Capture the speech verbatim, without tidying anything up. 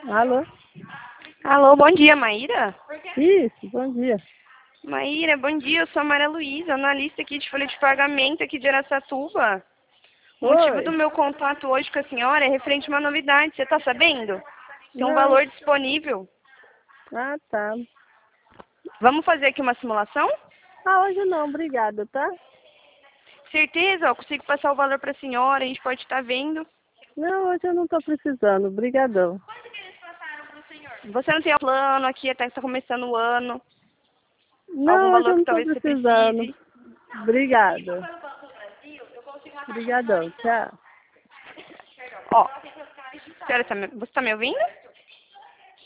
Alô? Alô, bom dia, Maíra? Isso, bom dia. Maíra, bom dia, eu sou a Maria Luísa, analista aqui de folha de pagamento aqui de Araçatuba. O motivo do Oi. meu contato hoje com a senhora é referente a uma novidade, você está sabendo? Tem um Não. valor disponível. Ah, tá. Vamos fazer aqui uma simulação? Ah, hoje não, obrigada, tá? Certeza, eu consigo passar o valor para a senhora, a gente pode estar vendo. Não, hoje eu não tô precisando, obrigadão. Você não tem plano aqui, até que está começando o ano. Algum Não, hoje valor eu que não tô talvez você precisando. precise. Obrigada. Obrigadão, tchau. Ó, senhora, tá me- você está me ouvindo?